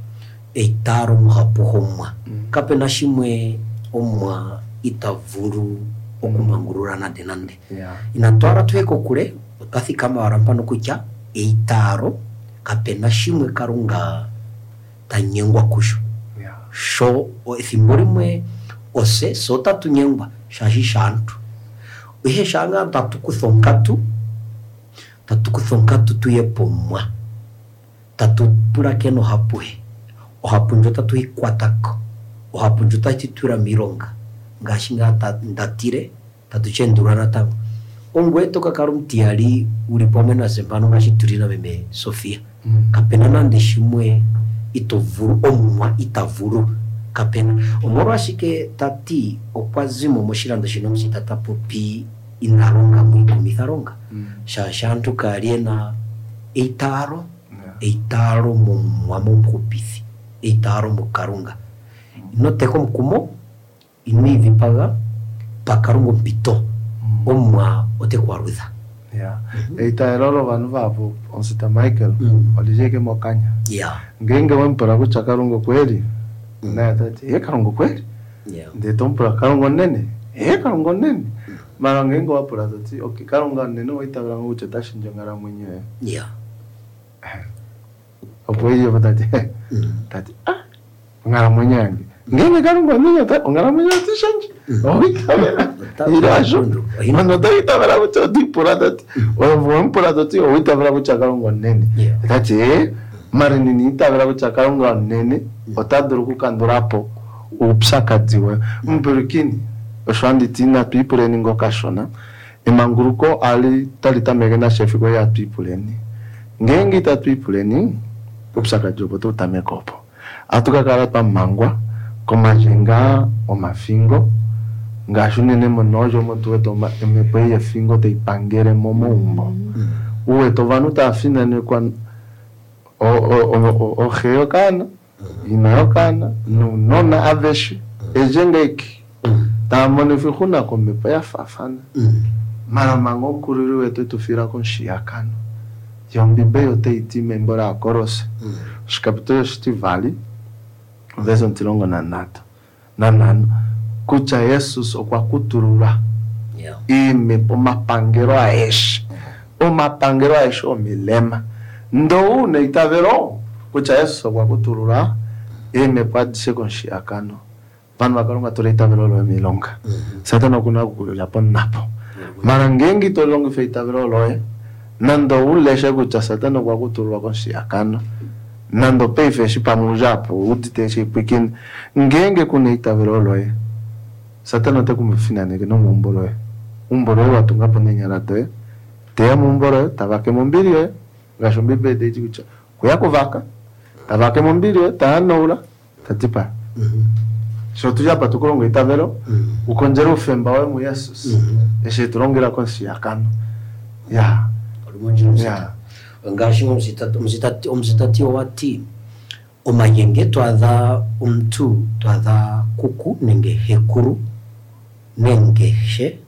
eitaro muhapuhomwa Mm. kapena shimwe omwa itavuru okumangururana denande yeah inatwara tweko kule utathi kama warampano kucha eitaro kapena shimwe karunga tanyengwa kusho yeah sho ethimborimwe ose so tatunyengwa shashi shantu ihe shanga tatukuthongatu tatukuthongatu tuyepomwa tatupura keno hapuhe ohapunjo tatuhikwatako ohapunjo tatitura mironga ngashinga ndatire tatuchendurana tango ongweto kakarumtiali uri pomwe na sembano ngashiturina meme Sofia mm. kapena nande shimwe itovuru omwa itavuru kapena omoro ashike tati okwazimo moshirando shino msitata popi inaronga mwikumitharonga mm. shashantu kaliena eitaro yeah eitaro mumwa mumkupisi eitaro mukarunga inoteko mkumo inui vipaga pakarungo mpito mm. omwa otekwarudha yeah eitayelolo vanu vapo onsita Michael Mm. olijeke mokanya yeah ngenge wempura kucha karungo kweli na tati ye karungo kweli yeah ndetompura karungo nene ye karungo nene mara ngenge wapura tati okay karungo nene waitavira nguche tashinjongara mwenyewe yeah opo iyo tati mm. tati ah ngara mwenyange ngene karunga niyo ta ongara mwe tishanji oitavera irasho mano taitavera kuti dipurata o mpurata ti oitavera kuti karunga nene tati mari nini itavera kuti karunga nene otaduru kukandurapo upsakadziwe mburikini oshandi tina people ni ngokashona emanguruko ali talita megena chefiko ya people ni ngengi ta people ni upsakadziwe to tamekopo atuka kala pa mangwa komajenga o mafingo ngashunene monojo motuwe toma emepe ya fingo te ipangere momo umbo uwe to vanuta afina ne kwa o o o o geo kana ina kana no nona aveshi ejengeki tamone fikuna komepe ya fafana mara mango kuriru wetu tufira kon shiakano yombi beyo te itime mbora akorose shikapito stivali vezo ntilongo na nata na nano kucha Jesus okwa kuturura yeah. Ime po mapangero a esh o mapangero a esh o milema ndo une itavero kucha Jesus okwa kuturura ime po adise konshi akano panu wakaronga tole itavero lo milonga mm -hmm. Satana kuna kukulo japon napo mm -hmm. Marangengi tolongo fe itavero lo e nando uleshe kucha satana okwa kuturura konshi akano nando pefe shi pamujapo udite shi pikin ngenge kuna itavero lo e Satana te kumefina nege no mumbolo e umbolo wa tunga pone nyarato e te mumbolo tabake mumbiri e gashombe be de jicha kuya kuvaka tabake mumbiri e ta noula tatipa mhm so tuja patukolongo itavero ukonjero ufemba we mu Jesus eshe turongera konsi yakano ya ya ngashingo msitati msitati msitati wati omayenge twadha umtu twadha kuku nenge hekuru nenge he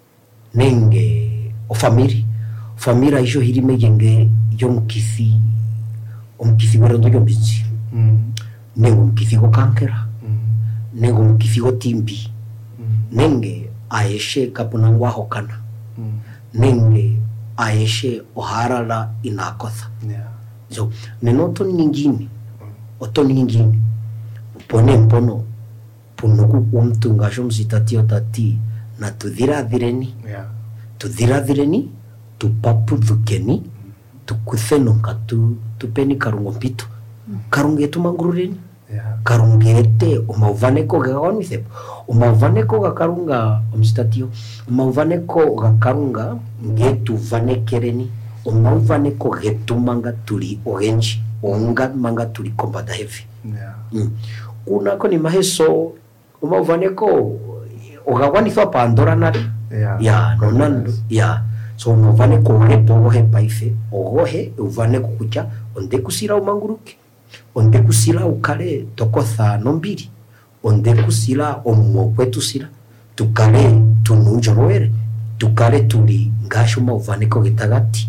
nenge o famiri famira ijo hirime yenge yomkisi omkisi werondo yombisi mm. Nenge omkisi go kankera mm. Nenge omkisi go timbi mm. Nenge aeshe kapunangwa hokana mm. Nenge aeshe oharala inakotha yeah. So nenoto nyingine oto nyingine pone mpono punuku umtunga shomsitati otati na tudhira dhireni yeah. Tudhira dhireni tupapu dhukeni mm. Tukutheno katu tupeni karungo mpito mm. Karungetu mangurureni yeah. Karungete umauvaneko gagawanisepo umauvaneko gakarunga omsitatio umauvaneko gakarunga ngetu vanekereni umauvaneko getumanga tuli ogenji onga manga tuli kombada heavy yeah. Mm. Kuna koni maheso umauvaneko ogawanifa pandora nari yeah, yeah nonando yeah. So umauvaneko repo he paife ogohe uvaneko kucha onde kusira umanguruke onde kusira ukale tokotha nombiri onde kusira omokwetu sira tukale tunujoroere tukale tuli ngasho umauvaneko gitagati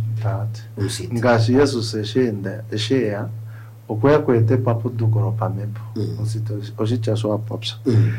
ngasi Jesus eshenda eshea okwya kwete papu dukoro pamepo osito oshicha so apopsa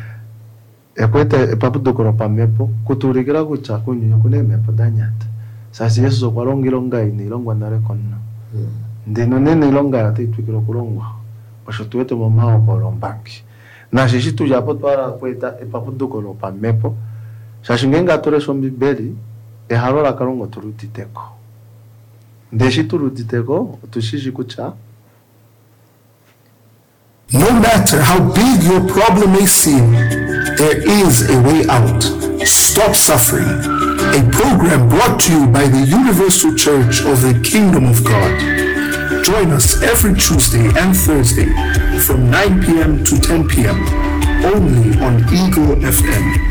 ekwete papu dukoro pamepo kuturikira kucha kunyo kunemepo danyata sasi Jesus okwarongiro ngai ni longwa nare konna ndino nene longa ya twikiro kulongwa oshotuwete mo mao kolombanki na shishi tujapo twara kweta papu dukoro pamepo shashingenga tore sombi beli e harola kalongo turutiteko Deshi turutiteko tushishi kucha. No matter how big your problem may seem, there is a way out. Stop Suffering, a program brought to you by the Universal Church of the Kingdom of God. Join us every Tuesday and Thursday from nine p.m. to ten p.m. only on Eagle F M.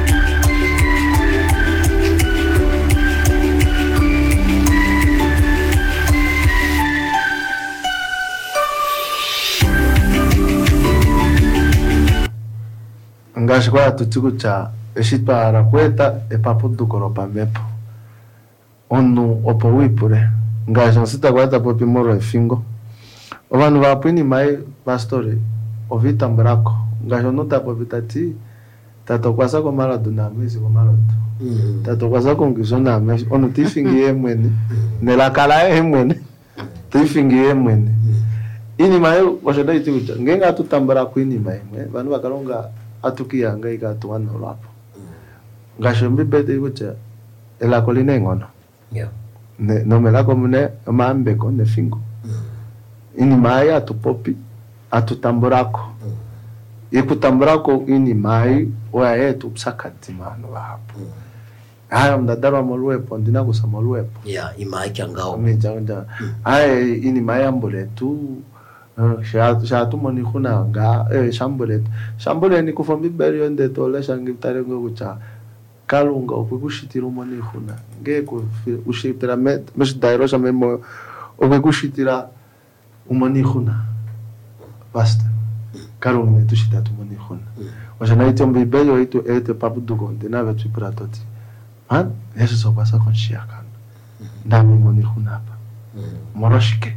Ngashi kwa tutiku cha eshitwa arakweta epapu dukoro pamepo onu opo wipure ngashi nsita kweta popi moro efingo ovanu vapwini mai pastori ovita mbrako ngashi onuta popi tati tato kwasa ko maladu na mezi ko maladu mm. Tato kwasa ko ngizo na mezi onu tifingi ye mwene nelakala ye mwene tifingi ye mwene ini mayo washada iti kucha ngenga tutambara ku ini mayo vanhu vakaronga atukiyanga ikatuwana lapo ngashombi bete kucha ela koline ngono yeah ne no me la komune mambe ko ne fingo ini mayo atupopi atutamborako ikutamborako ini mayo wa yetu psakati mano hapo haya mdadara molwepo ndina kusama molwepo yeah imai kyangao mejanga ai ini mayambole tu sha sha tu moni khuna nga eh shambole shambole ni kufombi beriyo ndetola shangitare ngo kucha kalunga okukushitira moni khuna ngeko ushitira met mesh dairo shamemo okukushitira umoni khuna basta kalunga tushita tu moni khuna wajana itombi beriyo itu ete pabudugo ndina vetu pratoti han yesu so pasa konshia kana ndami moni khuna hapa moroshike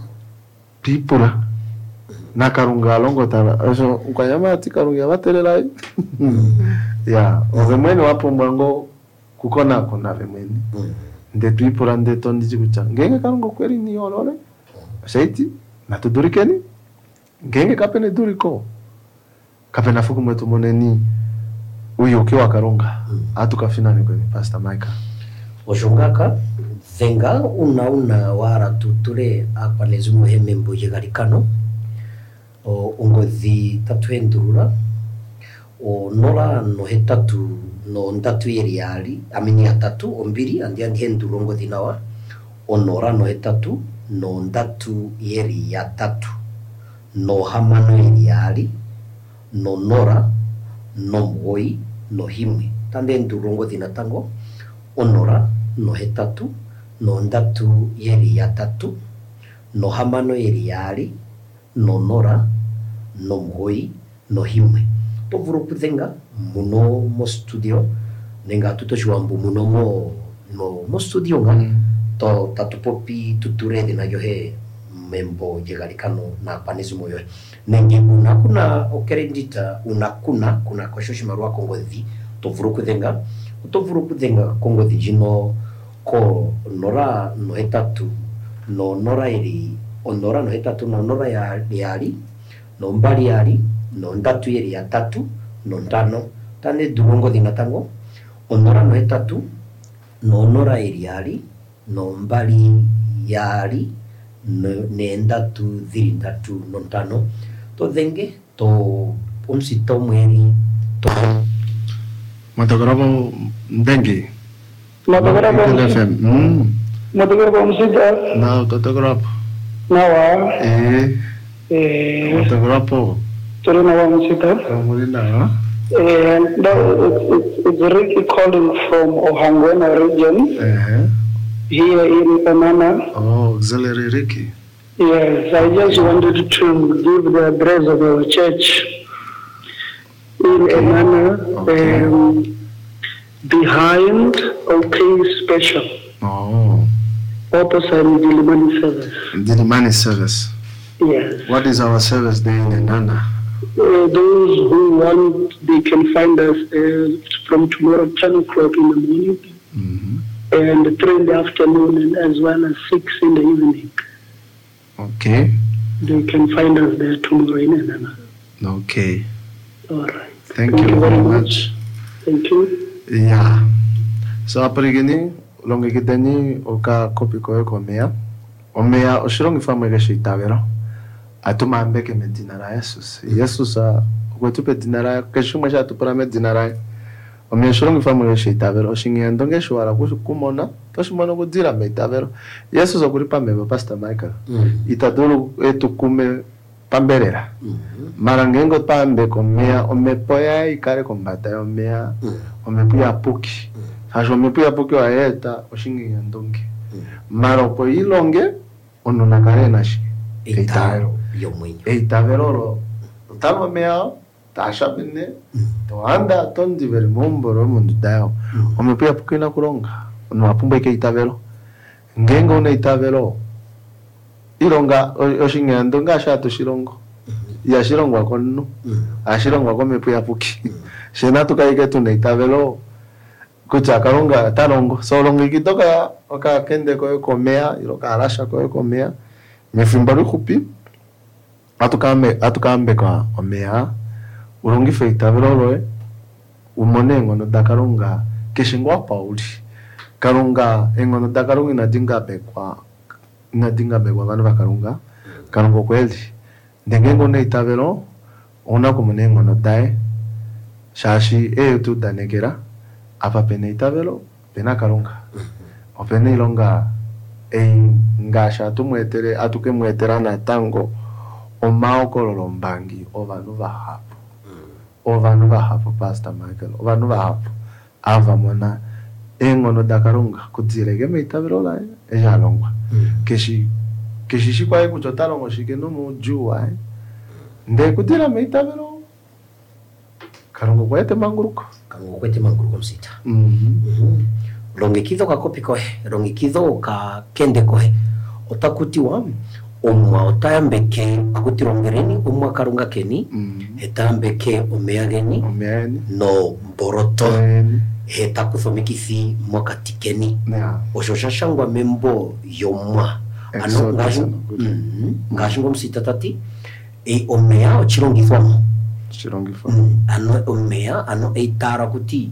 pipura na karunga longo tara eso ukanyama ati karunga batelela ya ovemweni wapo mwango kukona kona vemweni nde pipura nde tondi zikucha ngenge karunga kweli ni olole saiti na tudurikeni ngenge kapene duriko kapena fuku mwetu moneni uyo ukiwa karunga atukafina ni kwenye Pastor Michael oshongaka venga una una wara tuture apanezi muheme mboje galikano o ongozi tatuendurura o nola no hetatu no ndatu yeriali amini atatu ombiri andi andi henduro ngozi nawa onora no hetatu no ndatu yeri ya tatu no hamano yeriali no nora no moi no himwe tande nduro ngozi natango onora no hetatu no ndatu yeri ya tatu no hamano yeri yali no nora no moi no himwe to vuro kuzenga muno mo studio nenga tuto shwambu muno mo no mo studio nga mm. to tatu popi tuture de na yohe membo jegalikano na panezi moyo nengi una kuna okerendita una kuna kuna koshoshi marwa kongozi to vuro kuzenga to vuro kuzenga kongozi jino ko nora no hetatu no nora iri onora no hetatu no nora ya yali no mbali yali no ndatu yeri ya tatu no ntano tane duongo dinatango onora no hetatu no nora iri yali no mbali yali no ne ndatu dhiri ndatu no ntano to denge to umsito mweri to matograbo ndenge Matograbo mm Matograbo msida na totograbo nawa eh eh matograbo tore nawa msida mulina and that it's, it's Ricky calling from Ohangwena region eh here in Panama. oh auxiliary Ricky. Yes, I just wanted to give the address of our church in Panama. Okay. Um, behind OK Special. Oh. Opposite Dilimani service. Dilimani service. Yes. What is our service day in Nana? Uh, those who want, they can find us uh, from tomorrow ten o'clock in the morning Mm-hmm. and three in the afternoon and as well as six in the evening. Okay. They can find us there tomorrow in Nana. Okay. All right. Thank, Thank you very much. much. Thank you. Yeah. So aparigini longe kitani oka kopi ko ko mea. O mea o shilongi famo ga shitavero. Atuma ambeke medinara Jesus. Jesus a ko tupe dinara ke shuma sha tu para medinara. O mea shilongi famo ga shitavero. O shingi andonge shwara ku kumona. To shimona ko dira metavero. Jesus o kuripa meba Pastor Michael. Mm. Itadulu etukume pamberera. Mm-hmm. Marangengo pambe ko mea o mepoya ikare kombata o mea mm. o mepuya puki. Hajo mm. mepuya puki wa eta o shingi yandonge. Mm. Maro po ilonge ono nakarena shi. Eitavero yo mwenye. Eitavero ro. Talo mea tasha bene. Mm. To anda tondi veri momboro mundu dayo. Mm. O mepuya puki na kuronga. Ono apumbe ke eitavero. Ngengo na eitavero. Ilonga o shingi yandonga shato shirongo. Ya shirongo akono. Mm. A shirongo akome puya puki. Mm. Shena tukaike tu neitavelo. Kucha karonga tarongo. So longo kitoka oka kende ko komea, iroka alasha ko komea. Me fimbaru kupi. atukambe atukambe kwa omea ulongi feita veloloe umonengo no dakarunga kishingwa Pauli karunga engono dakarunga inadinga bekwa inadinga bekwa bana bakarunga karungo kweli ndengengo ne itavelo ona kumonengo no dai shashi e tu danegera apa pene itavelo pena karunga opene ilonga e ngasha tumwetere atuke mweterana tango omao kololo mbangi ovanu vahapo ovanu vahapo Pastor Michael ovanu vahapo ava mona engono dakarunga kudzirege meitavelo la ejalongwa keshi keshi shikwa kuchotalongo shikeno mujua nde kudira meitavelo karungo kwete manguruko karungo kwete manguruko msita mhm rongekizo ka kopi kohe rongekizo ka kende kohe otakutiwa omwa otayambeke akutirongereni omwa karunga keni mm. etambeke omeageni omeageni no mboroto mm. etakuthomikisi mwakatikeni yeah. oshoshashangwa membo yomwa ano ngashu mm, ngashingo msitatati e omea ochirongithwamo chirongithwamo mm, ano omea ano eitara kuti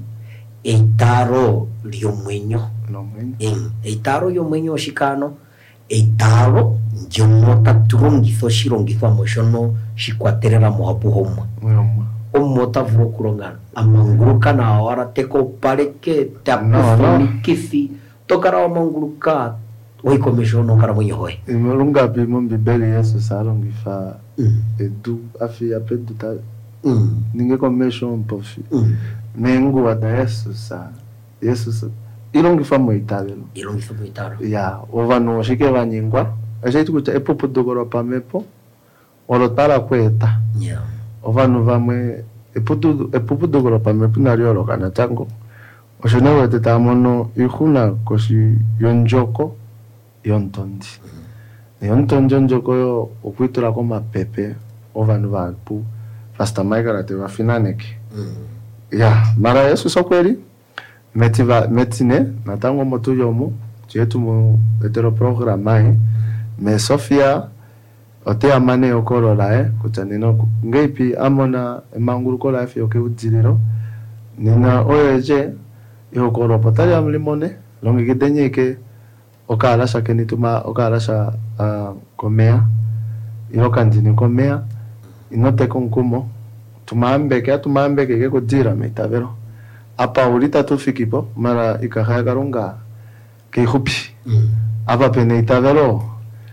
eitaro lyomwenyo nomwenyo en eitaro lyomwenyo shikano eitaro njomota turongitho shirongithwa moshono shikwaterera muhapu homwa mwomwa omota vuro kurongana amanguruka na awara teko pareke tapufonikisi tokara amanguruka oikomeshono kara mwenye hoe imulunga bimo mbibeli Yesu salongifa mm. edu afi apedu ta mm. ninge komesho mpofi mm. mengu wada Yesu sa Yesu sa ilongifa moitavelo ilongifa moitaro ya ovano shike banyingwa ajetu kucha epopo dogoro pamepo olotara kweta yeah. ovano vamwe eputu epupu dogoro pamepo nariolo kana tango oshonewe tetamono ihuna koshi yonjoko yontondi mm. yontondi yonjoko yo okwitura ko mapepe ovano vapu Pastor Michael ate vafinaneke mm. ya mara Yesu sokweli metiva metine natango moto yomo jetu mu etero programa me Sofia ote amane okoro lae kutanino ngeipi amona manguru ko life yoke udziriro nina oyeje yokoro potali amlimone longi kidenyeke okala shakeni tuma okala sha uh, komea yokandini komea inote konkumo tumambeke tumambeke ke kudzira meitavero apa ulita tufikipo mara ikahaya karunga ke hupi mm. apa pene itavero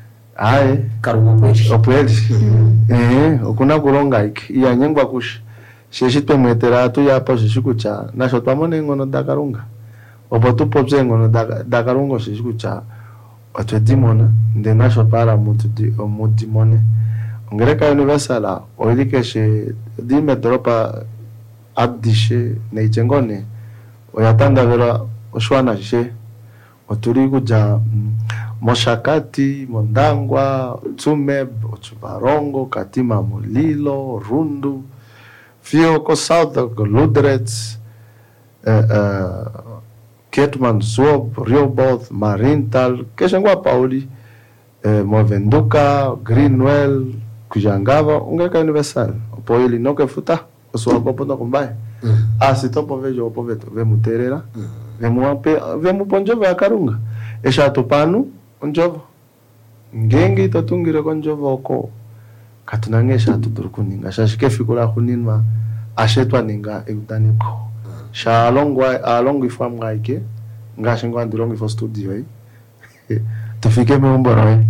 ae karunga kweli opweli mm. eh okuna kulonga iki iya nyengwa kush sheshitwe mwetera tu yapa shishikucha nasho twamone ngono dakarunga opo tupopse ngono dakarunga shishikucha otwe dimona nde nasho para mutu di omudimone ongereka universala oilikeshe dime dropa abdishe neitengone oyatanda vera oshwana she oturi kuja mm, moshakati mondangwa tsume ochubarongo katima mulilo rundu fioko south goludrets uh, uh, Ketman Zob Rioboth Marintal keshangwa Pauli uh, Movenduka Greenwell kujangava ungeka universal opo ili noke futa oswa kopondo kumbaye mm. asitopo vejo opo veto vemuterera mm. vemuape vemuponjova yakarunga eshato panu onjovo ngengi totungire konjovo oko katunangesha tuturukuninga shashike fikula kuninwa ashetwa ninga eutaniko mm. shalongwa alongo ifamwa ike ngashingwa ndilongo ifo studio eh tufike meomboro eh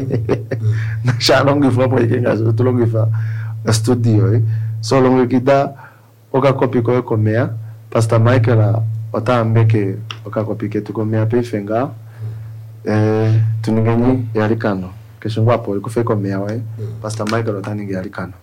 na shalongo ifamwa ike ngazo tulongo ifa studio eh so longo kita oka kopi ko komea Pastor Michael otambeke oka kopi ke tukomea pefenga eh tuningeni yalikano keshongwa po ikufe komea we Pastor Michael otaninge yalikano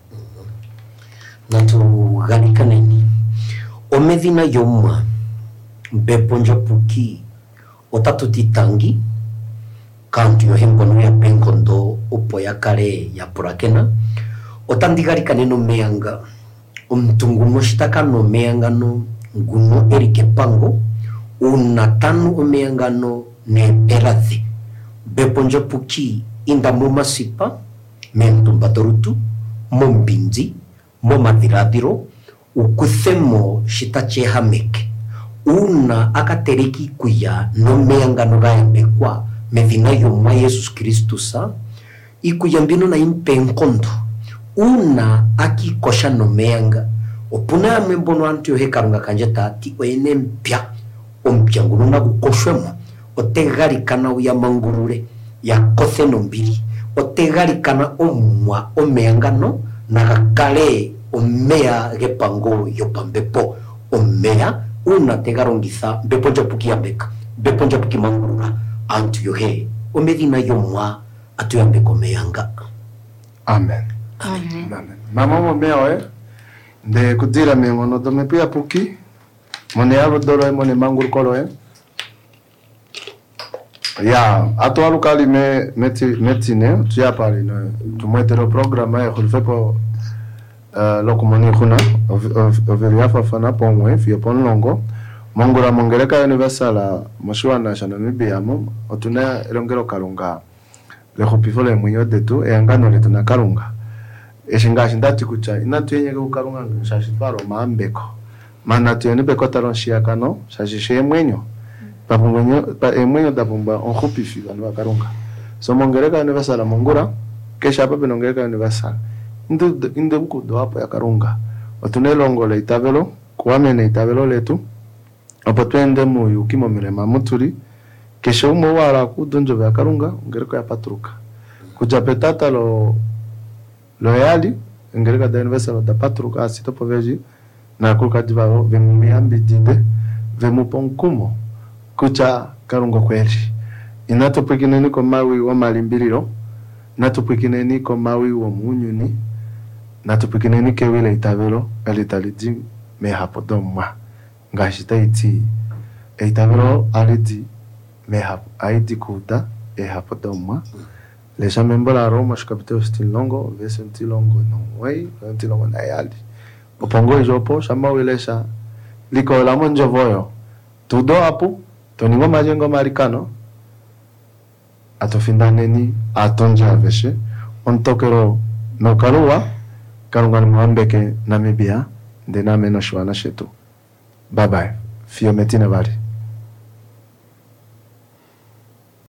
natu galikaneni omedina yomwa beponjo puki otatu titangi kantu yo hembono ya penkondo upo ya kare ya purakena otandigarikane no meanga umtungu moshitaka no meanga no nguno erike pango unatanu omeanga no ne peraze beponjo puki inda mumasipa mentumba torutu mo mbinzi mo madhiradhiro ukuthemo shitachehameke una akatereki kuya no meangano gayambekwa mevina yomwa Yesus Kristusa ikuyambino na impenkondo una akikosha no meanga opuna mwembono antio hekarunga kanje tati oene mpya ompya nguluna kukoshwemo otegarikana uya mangurure ya kothe no mbiri otegarikana omwa omeangano nakakale omea gepango yopambepo omea una tegarongitha bepo njapuki yambeka bepo njapuki mangurura antu yohe omedina yomwa atu yambeko meanga. Amen. Amen. Amen. Mama momea we de kudira mengo no dome pia puki mone abo dolo mone manguru kolo eh ya ato locali me meti metine tu ya pali no tu metero programa e khulfe po loko moni khuna overia fa fana pongwe fi pon longo mongura mongereka universala moshwana shana mibiamo otuna elongero kalunga le khopifole mwenyo detu e angano le tuna kalunga eshinga shindati kucha inatu yenye kukalunga shashifaro maambeko mana tuyeni beko taronshia kano shashishe mwenyo papumwenyo pa emwenyo tapumba onhupifi banu bakarunga so mongereka universala mongura kesha pape nongereka universala inde inde buku do hapo ya karunga otunelongo le itabelo kuamene itabelo letu opotwende mu yukimo mirema muturi kesha umo wala kudonjo ya karunga ongereka ya patruka kuja petata lo loyali ongereka da universala da patruka asito poveji na kuka divao vemiambi dide vemuponkumo kucha karungo kweli inatopekineni ko mawi wa malimbiriro natopekineni ko mawi wa munyuni natopekineni kewele itabelo alitalidi me hapo domwa ngashita iti itabelo alidi me hapo aidi kuda e hapo domwa les chamembo la Roma shkapito stilongo vesentilongo no way ventilongo na yali opongo ijopo shamba wilesha liko la monjo voyo tudo apu toningo majengo marikano atofindaneni atonja aveshe ontokero no kaluwa karunga mwambeke Namibia ndena meno shwana shetu. Bye bye. Fiometina bari.